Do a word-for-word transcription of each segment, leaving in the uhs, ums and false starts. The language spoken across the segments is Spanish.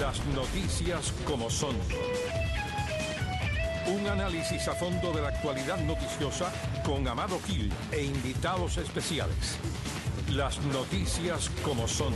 Las noticias como son. Un análisis a fondo de la actualidad noticiosa con Amado Gil e invitados especiales. Las noticias como son.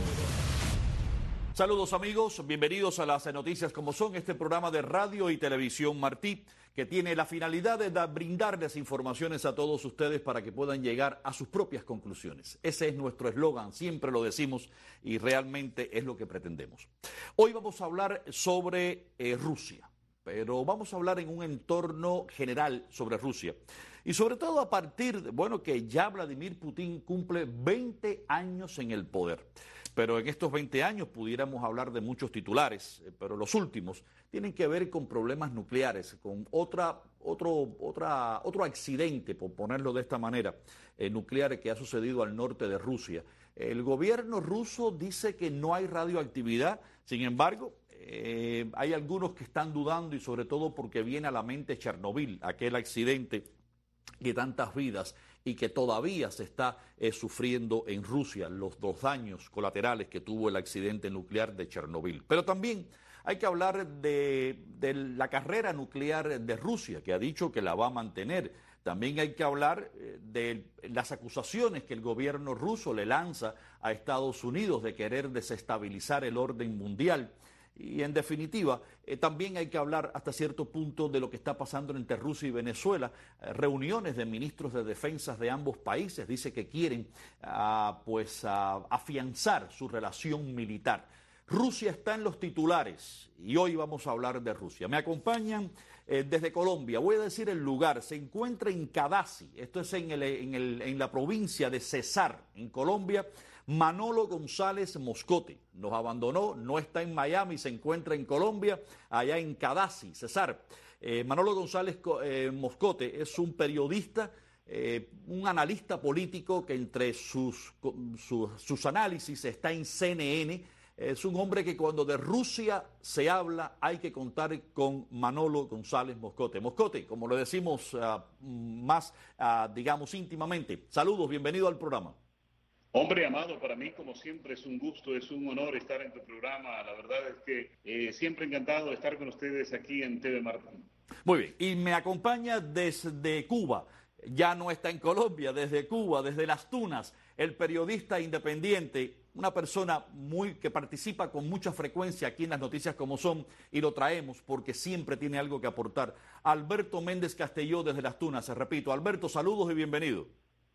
Saludos amigos, bienvenidos a las noticias como son, este programa de radio y televisión Martí, que tiene la finalidad de da, brindarles informaciones a todos ustedes para que puedan llegar a sus propias conclusiones. Ese es nuestro eslogan, siempre lo decimos y realmente es lo que pretendemos. Hoy vamos a hablar sobre eh, Rusia, pero vamos a hablar en un entorno general sobre Rusia. Y sobre todo a partir, de, bueno, que ya Vladimir Putin cumple veinte años en el poder. Pero en estos veinte años pudiéramos hablar de muchos titulares, pero los últimos tienen que ver con problemas nucleares, con otra, otro, otra, otro accidente, por ponerlo de esta manera, eh, nuclear que ha sucedido al norte de Rusia. El gobierno ruso dice que no hay radioactividad, sin embargo, eh, hay algunos que están dudando y sobre todo porque viene a la mente Chernobyl, aquel accidente de tantas vidas y que todavía se está eh, sufriendo en Rusia, los dos daños colaterales que tuvo el accidente nuclear de Chernobyl. Pero también hay que hablar de, de la carrera nuclear de Rusia, que ha dicho que la va a mantener. También hay que hablar eh, de las acusaciones que el gobierno ruso le lanza a Estados Unidos de querer desestabilizar el orden mundial. Y en definitiva, eh, también hay que hablar hasta cierto punto de lo que está pasando entre Rusia y Venezuela. Eh, reuniones de ministros de defensa de ambos países dice que quieren uh, pues, uh, afianzar su relación militar. Rusia está en los titulares y hoy vamos a hablar de Rusia. Me acompañan eh, desde Colombia, voy a decir el lugar, se encuentra en Cadasi, esto es en, el, en, el, en la provincia de Cesar, en Colombia. Manolo González Moscote nos abandonó, no está en Miami, se encuentra en Colombia, allá en Cadasi, Cesar. Eh, Manolo González eh, Moscote es un periodista, eh, un analista político que entre sus, sus, sus análisis está en C N N. Es un hombre que cuando de Rusia se habla hay que contar con Manolo González Moscote. Moscote, como lo decimos uh, más, uh, digamos, íntimamente. Saludos, bienvenido al programa. Hombre, Amado, para mí, como siempre, es un gusto, es un honor estar en tu programa. La verdad es que eh, siempre encantado de estar con ustedes aquí en T V Martín. Muy bien, y me acompaña desde Cuba, ya no está en Colombia, desde Cuba, desde Las Tunas, el periodista independiente, una persona muy que participa con mucha frecuencia aquí en las noticias como son, y lo traemos porque siempre tiene algo que aportar. Alberto Méndez Castelló desde Las Tunas, se repito. Alberto, saludos y bienvenido.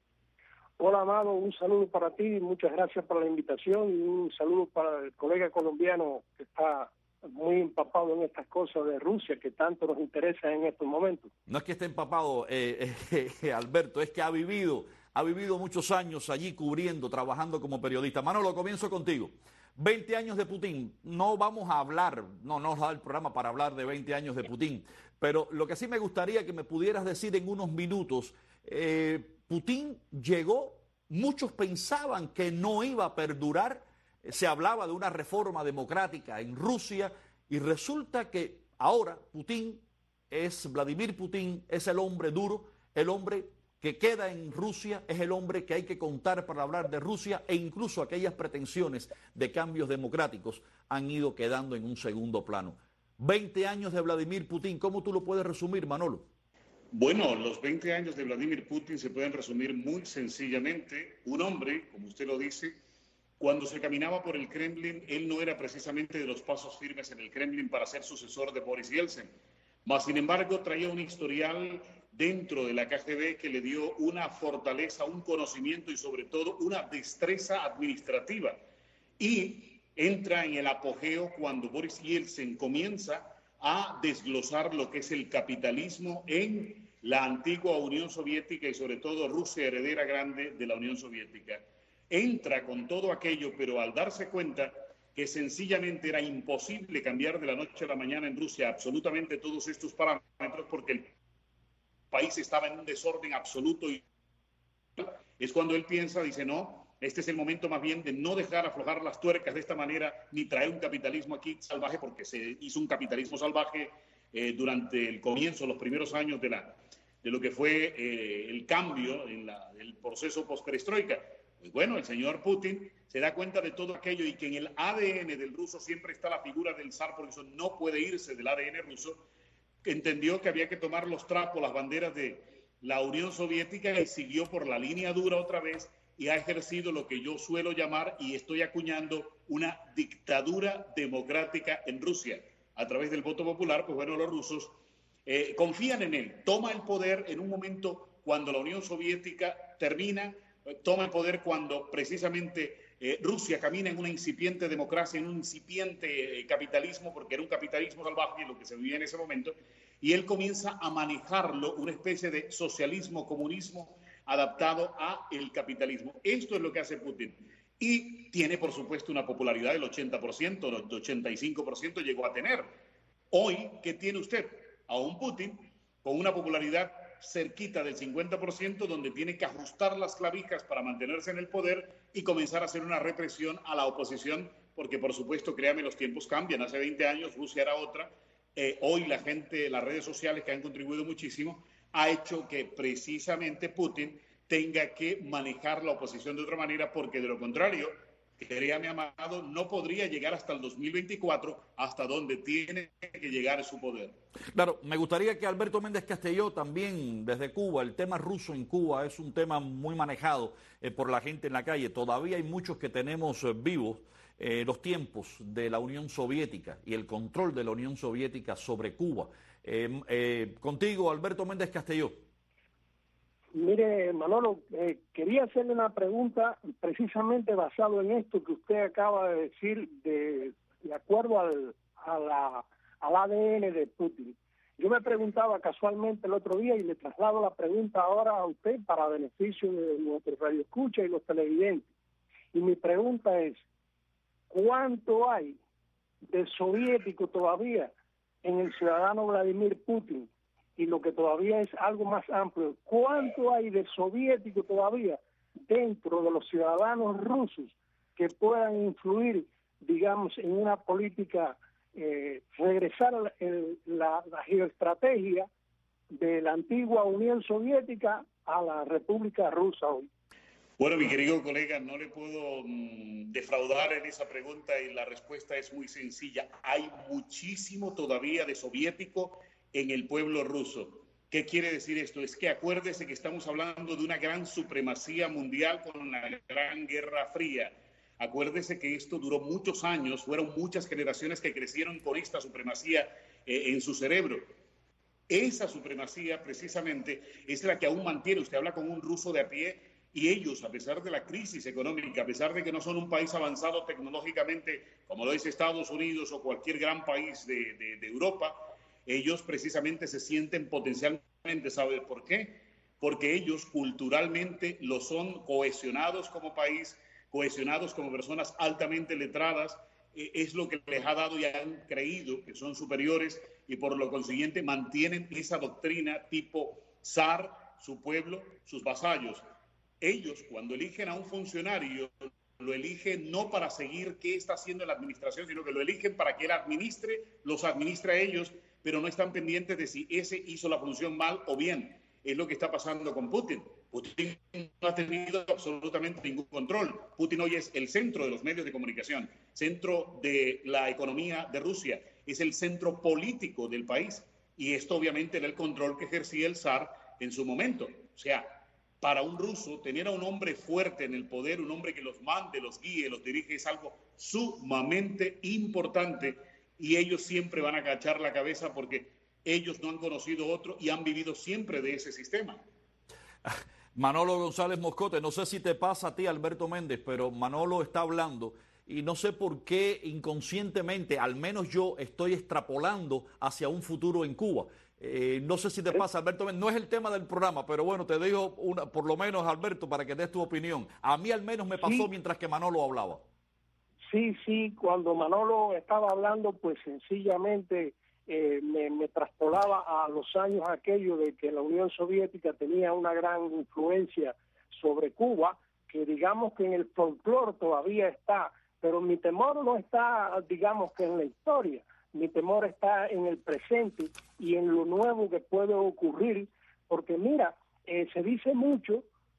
Hola, Amado, un saludo para ti, muchas gracias por la invitación y un saludo para el colega colombiano que está muy empapado en estas cosas de Rusia que tanto nos interesa en estos momentos. No es que esté empapado, eh, eh, eh, Alberto, es que ha vivido, ha vivido muchos años allí cubriendo, trabajando como periodista. Manolo, comienzo contigo. veinte años de Putin, no vamos a hablar, no, no nos da el programa para hablar de veinte años de Putin, pero lo que sí me gustaría que me pudieras decir en unos minutos, eh, Putin llegó, muchos pensaban que no iba a perdurar, se hablaba de una reforma democrática en Rusia y resulta que ahora Putin es, Vladimir Putin es el hombre duro, el hombre que queda en Rusia, es el hombre que hay que contar para hablar de Rusia e incluso aquellas pretensiones de cambios democráticos han ido quedando en un segundo plano. veinte años de Vladimir Putin, ¿cómo tú lo puedes resumir, Manolo? Bueno, los veinte años de Vladimir Putin se pueden resumir muy sencillamente. Un hombre, como usted lo dice, cuando se caminaba por el Kremlin, él no era precisamente de los pasos firmes en el Kremlin para ser sucesor de Boris Yeltsin. Mas, sin embargo, traía un historial dentro de la K G B que le dio una fortaleza, un conocimiento y sobre todo una destreza administrativa. Y entra en el apogeo cuando Boris Yeltsin comienza a desglosar lo que es el capitalismo en la antigua Unión Soviética y sobre todo Rusia, heredera grande de la Unión Soviética. Entra con todo aquello, pero al darse cuenta que sencillamente era imposible cambiar de la noche a la mañana en Rusia absolutamente todos estos parámetros porque el país estaba en un desorden absoluto, y es cuando él piensa, dice, no, este es el momento más bien de no dejar aflojar las tuercas de esta manera, ni traer un capitalismo aquí salvaje, porque se hizo un capitalismo salvaje eh, durante el comienzo, los primeros años de, la, de lo que fue eh, el cambio en la, el proceso post-perestroika. Pues bueno, el señor Putin se da cuenta de todo aquello y que en el A D N del ruso siempre está la figura del zar, porque eso no puede irse del A D N ruso. Entendió que había que tomar los trapos, las banderas de la Unión Soviética, y siguió por la línea dura otra vez y ha ejercido lo que yo suelo llamar, y estoy acuñando, una dictadura democrática en Rusia. A través del voto popular, pues bueno, los rusos eh, confían en él. Toma el poder en un momento cuando la Unión Soviética termina, eh, toma el poder cuando precisamente eh, Rusia camina en una incipiente democracia, en un incipiente eh, capitalismo, porque era un capitalismo salvaje lo que se vivía en ese momento, y él comienza a manejarlo, una especie de socialismo, comunismo adaptado a el capitalismo. Esto es lo que hace Putin. Y tiene, por supuesto, una popularidad del ochenta por ciento, del ochenta y cinco por ciento llegó a tener. Hoy, ¿qué tiene usted? A un Putin con una popularidad cerquita del cincuenta por ciento, donde tiene que ajustar las clavijas para mantenerse en el poder y comenzar a hacer una represión a la oposición, porque, por supuesto, créame, los tiempos cambian. Hace veinte años Rusia era otra. Eh, hoy la gente, las redes sociales, que han contribuido muchísimo, ha hecho que precisamente Putin tenga que manejar la oposición de otra manera, porque de lo contrario, créame, Amado, no podría llegar hasta el dos mil veinticuatro, hasta donde tiene que llegar su poder. Claro, me gustaría que Alberto Méndez Castelló también, desde Cuba, el tema ruso en Cuba es un tema muy manejado eh, por la gente en la calle. Todavía hay muchos que tenemos eh, vivos eh, los tiempos de la Unión Soviética y el control de la Unión Soviética sobre Cuba. Eh, eh, contigo, Alberto Méndez Castelló. Mire, Manolo, eh, quería hacerle una pregunta precisamente basado en esto que usted acaba de decir, de, de acuerdo al, a la, al A D N de Putin. Yo me preguntaba casualmente el otro día, y le traslado la pregunta ahora a usted para beneficio de nuestros radioescuchas y los televidentes. Y mi pregunta es, ¿cuánto hay de soviético todavía en el ciudadano Vladimir Putin? Y lo que todavía es algo más amplio, ¿cuánto hay de soviético todavía dentro de los ciudadanos rusos que puedan influir, digamos, en una política, eh, regresar a la, el, la, la geoestrategia de la antigua Unión Soviética a la República Rusa hoy? Bueno, mi querido colega, no le puedo mmm, defraudar en esa pregunta, y la respuesta es muy sencilla. Hay muchísimo todavía de soviético en el pueblo ruso. ¿Qué quiere decir esto? Es que acuérdese que estamos hablando de una gran supremacía mundial con la Gran Guerra Fría. Acuérdese que esto duró muchos años, fueron muchas generaciones que crecieron con esta supremacía eh, en su cerebro. Esa supremacía precisamente es la que aún mantiene. Usted habla con un ruso de a pie y ellos, a pesar de la crisis económica, a pesar de que no son un país avanzado tecnológicamente como lo es Estados Unidos o cualquier gran país de, de, de Europa, ellos precisamente se sienten potencialmente, ¿sabe por qué? Porque ellos culturalmente lo son, cohesionados como país, cohesionados como personas altamente letradas, eh, es lo que les ha dado y han creído que son superiores, y por lo consiguiente mantienen esa doctrina tipo zar, su pueblo, sus vasallos. Ellos, cuando eligen a un funcionario, lo eligen no para seguir qué está haciendo la administración, sino que lo eligen para que él administre, los administra a ellos, pero no están pendientes de si ese hizo la función mal o bien. Es lo que está pasando con Putin. Putin no ha tenido absolutamente ningún control. Putin hoy es el centro de los medios de comunicación, centro de la economía de Rusia, es el centro político del país. Y esto obviamente era el control que ejercía el zar en su momento. O sea, para un ruso, tener a un hombre fuerte en el poder, un hombre que los mande, los guíe, los dirige, es algo sumamente importante. Y ellos siempre van a agachar la cabeza porque ellos no han conocido otro y han vivido siempre de ese sistema. Manolo González Moscote, no sé si te pasa a ti, Alberto Méndez, pero Manolo está hablando y no sé por qué inconscientemente, al menos yo estoy extrapolando hacia un futuro en Cuba. Eh, no sé si te pasa, Alberto Méndez, no es el tema del programa, pero bueno, te digo una, por lo menos, Alberto, para que des tu opinión. A mí al menos me pasó sí. mientras que Manolo hablaba. Sí, sí, cuando Manolo estaba hablando, pues sencillamente eh, me, me traspolaba a los años aquellos de que la Unión Soviética tenía una gran influencia sobre Cuba, que digamos que en el folclore todavía está, pero mi temor no está, digamos que en la historia, mi temor está en el presente y en lo nuevo que puede ocurrir, porque mira, eh, se dice mucho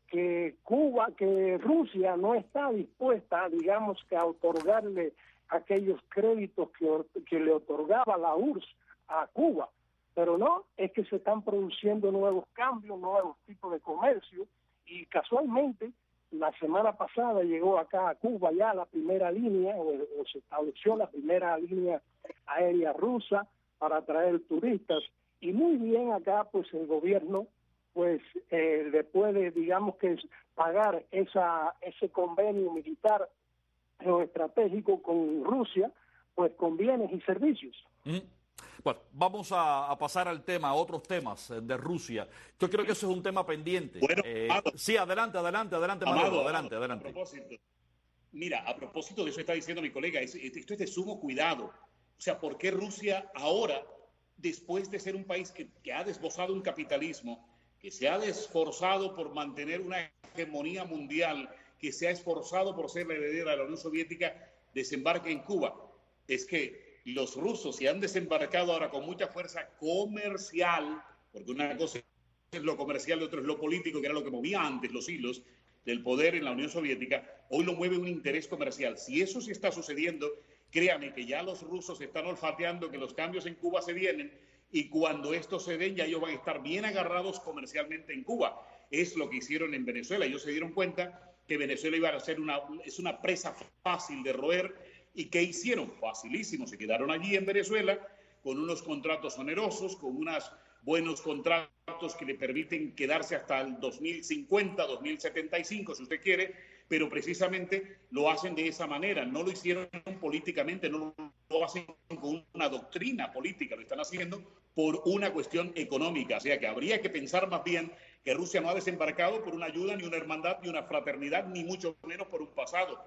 que Cuba, que Rusia no está dispuesta, digamos, que a otorgarle aquellos créditos que, que le otorgaba la U R S S a Cuba. Pero no, es que se están produciendo nuevos cambios, nuevos tipos de comercio, y casualmente la semana pasada llegó acá a Cuba ya la primera línea, o, o se estableció la primera línea aérea rusa para traer turistas, y muy bien acá pues el gobierno pues eh, le puede, digamos que pagar esa ese convenio militar geoestratégico con Rusia, pues con bienes y servicios. Mm. Bueno, vamos a, a pasar al tema, a otros temas de Rusia. Yo creo que eso es un tema pendiente. Bueno, eh, Amado, sí, adelante, adelante, adelante, Amado, Manolo, adelante, Amado, adelante. A propósito, mira, a propósito de eso está diciendo mi colega, es, esto es de sumo cuidado. O sea, ¿por qué Rusia ahora, después de ser un país que, que ha desbozado un capitalismo, que se ha esforzado por mantener una hegemonía mundial, que se ha esforzado por ser la heredera de la Unión Soviética, desembarca en Cuba? Es que los rusos se han desembarcado ahora con mucha fuerza comercial, porque una cosa es lo comercial y otra es lo político, que era lo que movía antes los hilos del poder en la Unión Soviética. Hoy lo mueve un interés comercial. Si eso sí está sucediendo, créame que ya los rusos están olfateando que los cambios en Cuba se vienen, y cuando estos se den ya ellos van a estar bien agarrados comercialmente en Cuba. Es lo que hicieron en Venezuela. Ellos se dieron cuenta que Venezuela iba a ser una, es una presa fácil de roer. ¿Y qué hicieron? Facilísimo. Se quedaron allí en Venezuela con unos contratos onerosos, con unos buenos contratos que le permiten quedarse hasta el dos mil cincuenta, dos mil setenta y cinco, si usted quiere, pero precisamente lo hacen de esa manera. No lo hicieron políticamente, no lo hacen con una doctrina política, lo están haciendo por una cuestión económica. O sea que habría que pensar más bien que Rusia no ha desembarcado por una ayuda, ni una hermandad, ni una fraternidad, ni mucho menos por un pasado.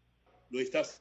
Lo estás...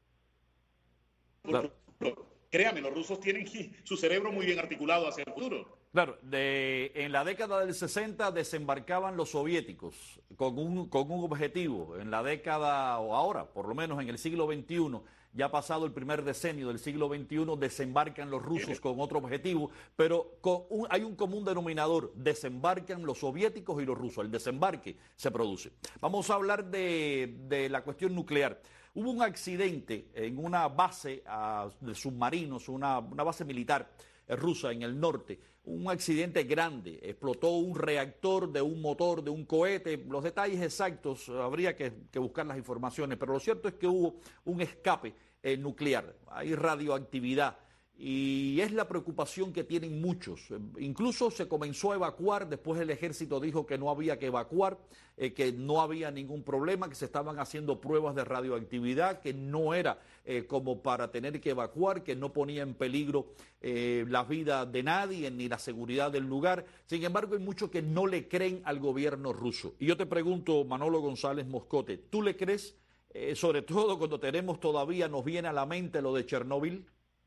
Claro. Créame, los rusos tienen su cerebro muy bien articulado hacia el futuro. Claro, de, en la década del sesenta desembarcaban los soviéticos con un, con un objetivo. En la década, o ahora, por lo menos en el siglo veintiuno, ya pasado el primer decenio del siglo veintiuno, desembarcan los rusos con otro objetivo, pero con un, hay un común denominador: desembarcan los soviéticos y los rusos. El desembarque se produce. Vamos a hablar de, de la cuestión nuclear. Hubo un accidente en una base uh, de submarinos, una, una base militar eh, rusa en el norte. Un accidente grande, explotó un reactor de un motor, de un cohete. Los detalles exactos, uh, habría que, que buscar las informaciones, pero lo cierto es que hubo un escape eh, nuclear, hay radioactividad. Y es la preocupación que tienen muchos. Incluso se comenzó a evacuar, después el ejército dijo que no había que evacuar, eh, que no había ningún problema, que se estaban haciendo pruebas de radioactividad, que no era eh, como para tener que evacuar, que no ponía en peligro eh, la vida de nadie ni la seguridad del lugar. Sin embargo, hay muchos que no le creen al gobierno ruso. Y yo te pregunto, Manolo González Moscote, ¿tú le crees, eh, sobre todo cuando tenemos todavía, nos viene a la mente lo de Chernóbil?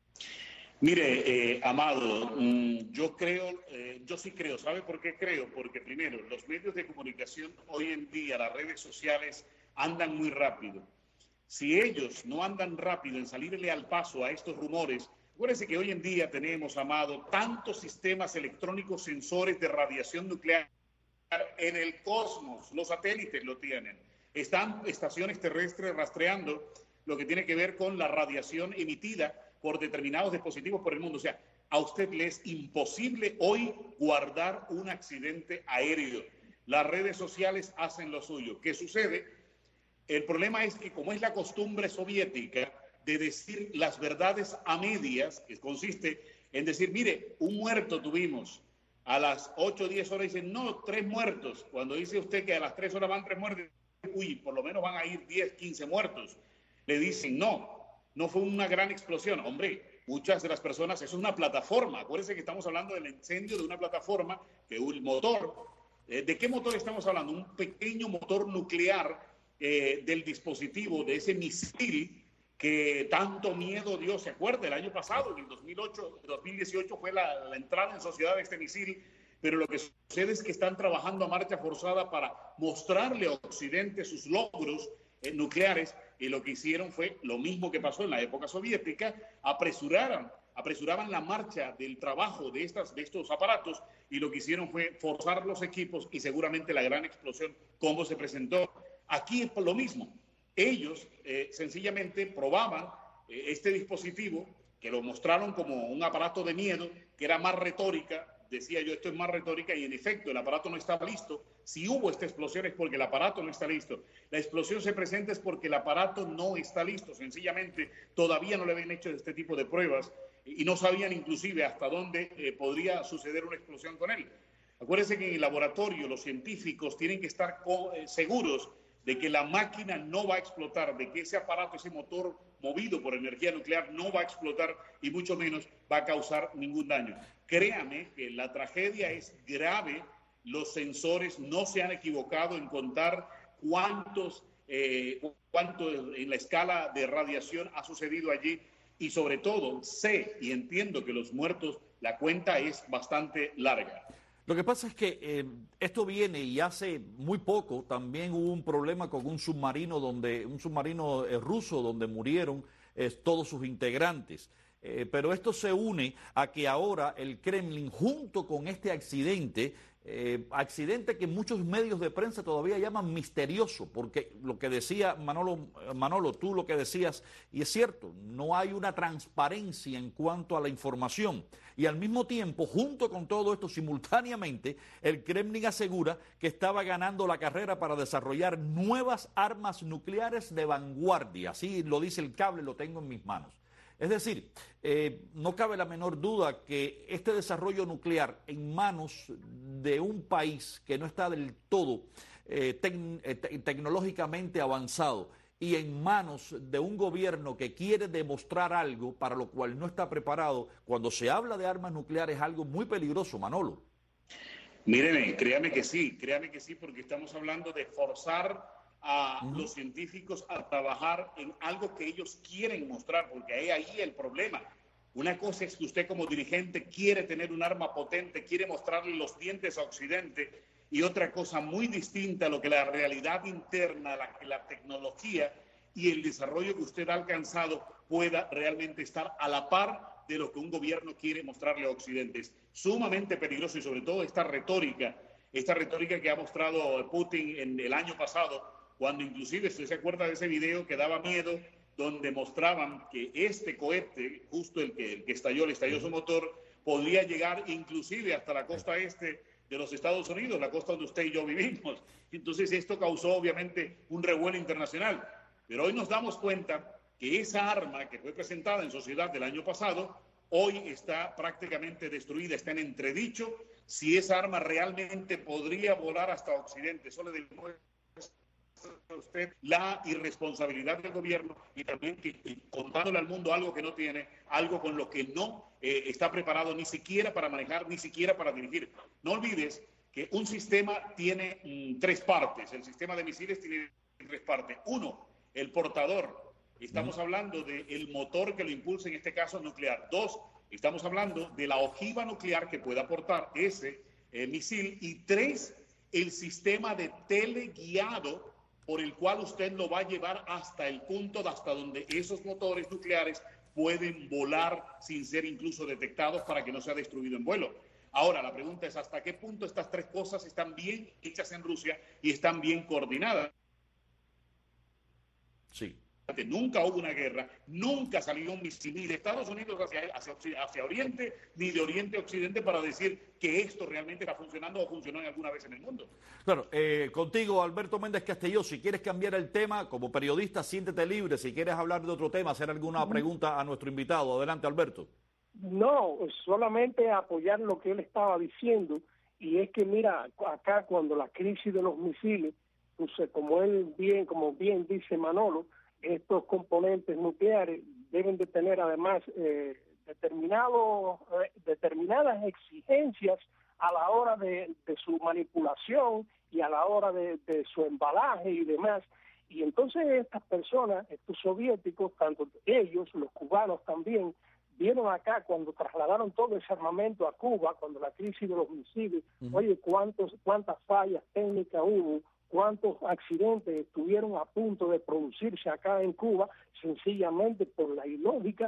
Mire, eh, Amado, mmm, yo creo, eh, yo sí creo. ¿Sabe por qué creo? Porque primero, los medios de comunicación hoy en día, las redes sociales, andan muy rápido. Si ellos no andan rápido en salirle al paso a estos rumores, acuérdense que hoy en día tenemos, Amado, tantos sistemas electrónicos sensores de radiación nuclear en el cosmos. Los satélites lo tienen. Están estaciones terrestres rastreando lo que tiene que ver con la radiación emitida por determinados dispositivos por el mundo. O sea, a usted le es imposible hoy guardar un accidente aéreo. Las redes sociales hacen lo suyo. ¿Qué sucede? El problema es que, como es la costumbre soviética de decir las verdades a medias, que consiste en decir, mire, un muerto tuvimos, a las ocho o diez horas dicen, no, tres muertos. Cuando dice usted que a las tres horas van tres muertos, uy, por lo menos van a ir diez, quince muertos. Le dicen, no, no fue una gran explosión. Hombre, muchas de las personas, eso es una plataforma. Acuérdense que estamos hablando del incendio de una plataforma, que el motor, eh, ¿de qué motor estamos hablando? Un pequeño motor nuclear eh, del dispositivo, de ese misil que tanto miedo dio. ¿Se acuerda? El año pasado, en el dos mil ocho, dos mil dieciocho, fue la, la entrada en sociedad de este misil. Pero lo que sucede es que están trabajando a marcha forzada para mostrarle a Occidente sus logros eh, nucleares. Y lo que hicieron fue lo mismo que pasó en la época soviética: apresuraron, apresuraban la marcha del trabajo de, estas, de estos aparatos y lo que hicieron fue forzar los equipos y seguramente la gran explosión como se presentó. Aquí es lo mismo. Ellos eh, sencillamente probaban eh, este dispositivo que lo mostraron como un aparato de miedo, que era más retórica. Decía yo, esto es más retórica y en efecto el aparato no estaba listo. Si hubo esta explosión es porque el aparato no está listo. La explosión se presenta es porque el aparato no está listo. Sencillamente todavía no le habían hecho este tipo de pruebas y no sabían inclusive hasta dónde eh, podría suceder una explosión con él. Acuérdense que en el laboratorio los científicos tienen que estar eh, seguros de que la máquina no va a explotar, de que ese aparato, ese motor movido por energía nuclear no va a explotar y mucho menos va a causar ningún daño. Créame que la tragedia es grave, los sensores no se han equivocado en contar cuántos, eh, cuánto en la escala de radiación ha sucedido allí y sobre todo sé y entiendo que los muertos, la cuenta es bastante larga. Lo que pasa es que eh, esto viene y hace muy poco también hubo un problema con un submarino donde un submarino eh, ruso donde murieron eh, todos sus integrantes. Eh, pero esto se une a que ahora el Kremlin, junto con este accidente, eh, accidente que muchos medios de prensa todavía llaman misterioso, porque lo que decía Manolo, Manolo, tú lo que decías, y es cierto, no hay una transparencia en cuanto a la información. Y al mismo tiempo, junto con todo esto, simultáneamente, el Kremlin asegura que estaba ganando la carrera para desarrollar nuevas armas nucleares de vanguardia. Así lo dice el cable, lo tengo en mis manos. Es decir, eh, no cabe la menor duda que este desarrollo nuclear en manos de un país que no está del todo eh, tec eh, te tecnológicamente avanzado y en manos de un gobierno que quiere demostrar algo para lo cual no está preparado, cuando se habla de armas nucleares es algo muy peligroso, Manolo. Míreme, créame que sí, créame que sí, porque estamos hablando de forzar a uh-huh. los científicos a trabajar en algo que ellos quieren mostrar, porque hay ahí el problema. Una cosa es que usted como dirigente quiere tener un arma potente, quiere mostrarle los dientes a Occidente, y otra cosa muy distinta a lo que la realidad interna, la, la tecnología y el desarrollo que usted ha alcanzado pueda realmente estar a la par de lo que un gobierno quiere mostrarle a Occidente. Es sumamente peligroso y sobre todo esta retórica, esta retórica que ha mostrado Putin en el año pasado, cuando inclusive, usted se acuerda de ese video que daba miedo, donde mostraban que este cohete, justo el que, el que estalló, le estalló su motor, podría llegar inclusive hasta la costa este de los Estados Unidos, la costa donde usted y yo vivimos. Entonces esto causó obviamente un revuelo internacional. Pero hoy nos damos cuenta que esa arma que fue presentada en sociedad del año pasado, hoy está prácticamente destruida, está en entredicho si esa arma realmente podría volar hasta Occidente. Eso le demuestra a usted la irresponsabilidad del gobierno y también que, que, contándole al mundo algo que no tiene, algo con lo que no eh, está preparado ni siquiera para manejar, ni siquiera para dirigir. No olvides que un sistema tiene mm, tres partes. El sistema de misiles tiene tres partes. Uno, el portador. Estamos mm. hablando del motor que lo impulsa, en este caso nuclear. Dos, estamos hablando de la ojiva nuclear que puede aportar ese eh, misil. Y tres, el sistema de teleguiado por el cual usted lo va a llevar hasta el punto de hasta donde esos motores nucleares pueden volar sin ser incluso detectados para que no sea destruido en vuelo. Ahora, la pregunta es hasta qué punto estas tres cosas están bien hechas en Rusia y están bien coordinadas. Sí. Nunca hubo una guerra, nunca salió un misil ni de Estados Unidos hacia, hacia, hacia Oriente, ni de Oriente a Occidente para decir que esto realmente está funcionando o funcionó en alguna vez en el mundo. Claro, eh, contigo, Alberto Méndez Castelló, si quieres cambiar el tema, como periodista, siéntete libre. Si quieres hablar de otro tema, hacer alguna pregunta a nuestro invitado. Adelante, Alberto. No, solamente apoyar lo que él estaba diciendo, y es que, mira, acá cuando la crisis de los misiles, pues, como él bien, como bien dice Manolo, estos componentes nucleares deben de tener además eh, determinado, eh, determinadas exigencias a la hora de, de su manipulación y a la hora de, de su embalaje y demás. Y entonces estas personas, estos soviéticos, tanto ellos, los cubanos también, vieron acá cuando trasladaron todo ese armamento a Cuba, cuando la crisis de los misiles, uh-huh. oye, cuántos, cuántas fallas técnicas hubo, cuántos accidentes estuvieron a punto de producirse acá en Cuba, sencillamente por la ilógica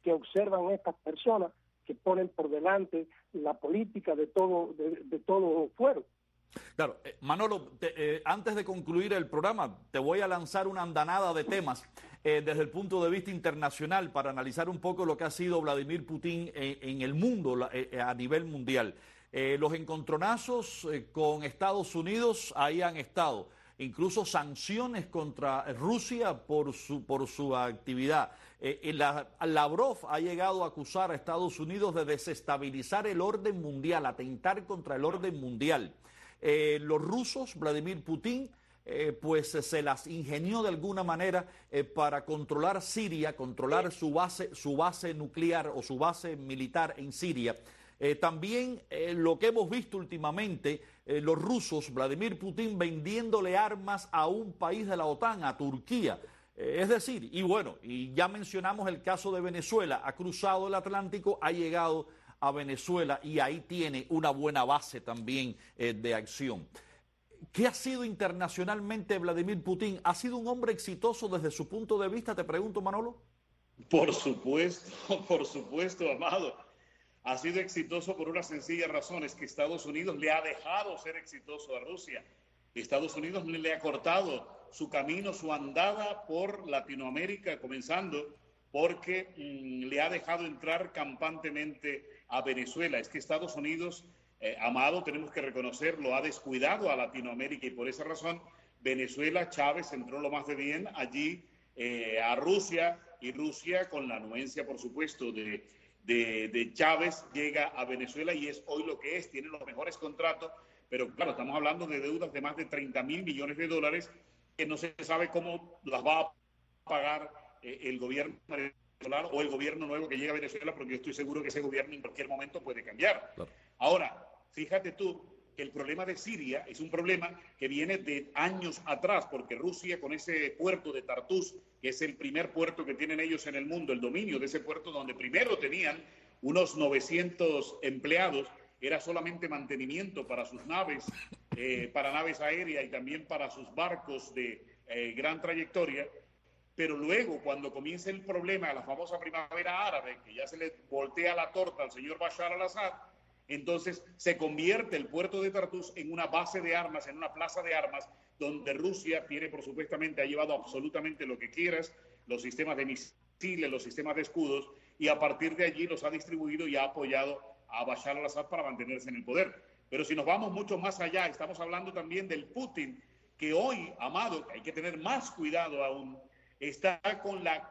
que observan estas personas que ponen por delante la política de todo, de, de todo fuero. Claro, eh, Manolo, te, eh, antes de concluir el programa, te voy a lanzar una andanada de temas eh, desde el punto de vista internacional para analizar un poco lo que ha sido Vladimir Putin en, en el mundo, la, eh, a nivel mundial. Eh, los encontronazos eh, con Estados Unidos ahí han estado, incluso sanciones contra Rusia por su, por su actividad. Eh, la, Lavrov ha llegado a acusar a Estados Unidos de desestabilizar el orden mundial, atentar contra el orden mundial. Eh, los rusos, Vladimir Putin, eh, pues eh, se las ingenió de alguna manera eh, para controlar Siria, controlar su base, su base nuclear o su base militar en Siria. Eh, también eh, lo que hemos visto últimamente, eh, los rusos, Vladimir Putin vendiéndole armas a un país de la OTAN, a Turquía. Eh, es decir, y bueno, y ya mencionamos el caso de Venezuela, ha cruzado el Atlántico, ha llegado a Venezuela y ahí tiene una buena base también eh, de acción. ¿Qué ha sido internacionalmente Vladimir Putin? ¿Ha sido un hombre exitoso desde su punto de vista, te pregunto, Manolo? Por supuesto, por supuesto, Amado. Ha sido exitoso por una sencilla razón, es que Estados Unidos le ha dejado ser exitoso a Rusia. Estados Unidos le ha cortado su camino, su andada por Latinoamérica, comenzando porque mmm, le ha dejado entrar campantemente a Venezuela. Es que Estados Unidos, eh, Amado, tenemos que reconocerlo, ha descuidado a Latinoamérica y por esa razón Venezuela, Chávez entró lo más de bien allí eh, a Rusia y Rusia, con la anuencia, por supuesto, de... De, de Chávez, llega a Venezuela y es hoy lo que es, tiene los mejores contratos, pero claro, estamos hablando de deudas de más de treinta mil millones de dólares que no se sabe cómo las va a pagar eh, el gobierno venezolano o el gobierno nuevo que llega a Venezuela, porque yo estoy seguro que ese gobierno en cualquier momento puede cambiar. Claro. Ahora, fíjate tú que el problema de Siria es un problema que viene de años atrás, porque Rusia, con ese puerto de Tartus, que es el primer puerto que tienen ellos en el mundo, el dominio de ese puerto, donde primero tenían unos novecientos empleados, era solamente mantenimiento para sus naves, eh, para naves aéreas y también para sus barcos de eh, gran trayectoria. Pero luego, cuando comienza el problema de la famosa primavera árabe, que ya se le voltea la torta al señor Bashar al-Assad, entonces se convierte el puerto de Tartus en una base de armas, en una plaza de armas, donde Rusia tiene, por supuestamente, ha llevado absolutamente lo que quieras, los sistemas de misiles, los sistemas de escudos, y a partir de allí los ha distribuido y ha apoyado a Bashar al-Assad para mantenerse en el poder. Pero si nos vamos mucho más allá, estamos hablando también del Putin, que hoy, Amado, hay que tener más cuidado aún, está con la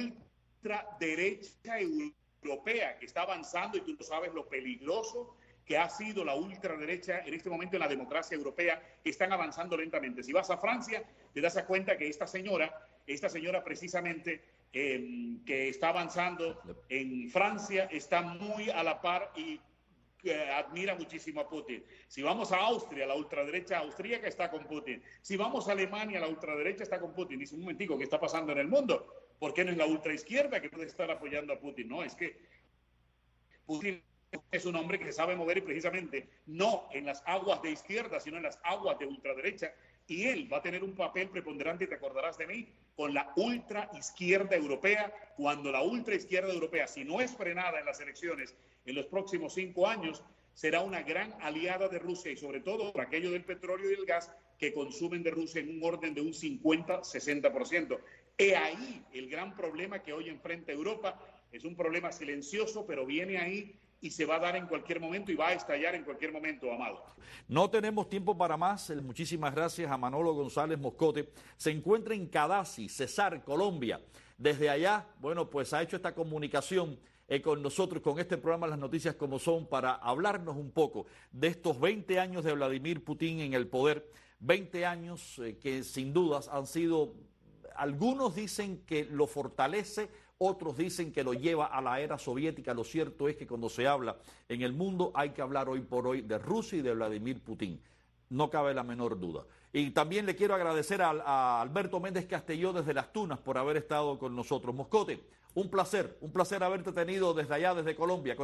ultraderecha europea, que está avanzando, y tú lo sabes lo peligroso que ha sido la ultraderecha en este momento en la democracia europea, que están avanzando lentamente. Si vas a Francia, te das cuenta que esta señora, esta señora precisamente eh, que está avanzando en Francia, está muy a la par y eh, admira muchísimo a Putin. Si vamos a Austria, la ultraderecha austríaca está con Putin. Si vamos a Alemania, la ultraderecha está con Putin. Dice, un momentico, ¿qué está pasando en el mundo? ¿Por qué no es la ultraizquierda que puede estar apoyando a Putin? No, es que Putin es un hombre que sabe mover y precisamente no en las aguas de izquierda, sino en las aguas de ultraderecha. Y él va a tener un papel preponderante, y te acordarás de mí, con la ultraizquierda europea, cuando la ultraizquierda europea, si no es frenada en las elecciones en los próximos cinco años, será una gran aliada de Rusia y sobre todo por aquello del petróleo y el gas que consumen de Rusia en un orden de un cincuenta a sesenta por ciento. He ahí el gran problema que hoy enfrenta Europa. Es un problema silencioso, pero viene ahí y se va a dar en cualquier momento y va a estallar en cualquier momento, Amado. No tenemos tiempo para más. Muchísimas gracias a Manolo González Moscote. Se encuentra en Cadasi, Cesar, Colombia. Desde allá, bueno, pues ha hecho esta comunicación eh, con nosotros, con este programa Las Noticias Como Son, para hablarnos un poco de estos veinte años de Vladimir Putin en el poder. veinte años eh, que sin dudas han sido... Algunos dicen que lo fortalece, otros dicen que lo lleva a la era soviética. Lo cierto es que cuando se habla en el mundo hay que hablar hoy por hoy de Rusia y de Vladimir Putin. No cabe la menor duda. Y también le quiero agradecer a, a Alberto Méndez Castelló desde Las Tunas por haber estado con nosotros. Moscote, un placer, un placer haberte tenido desde allá, desde Colombia.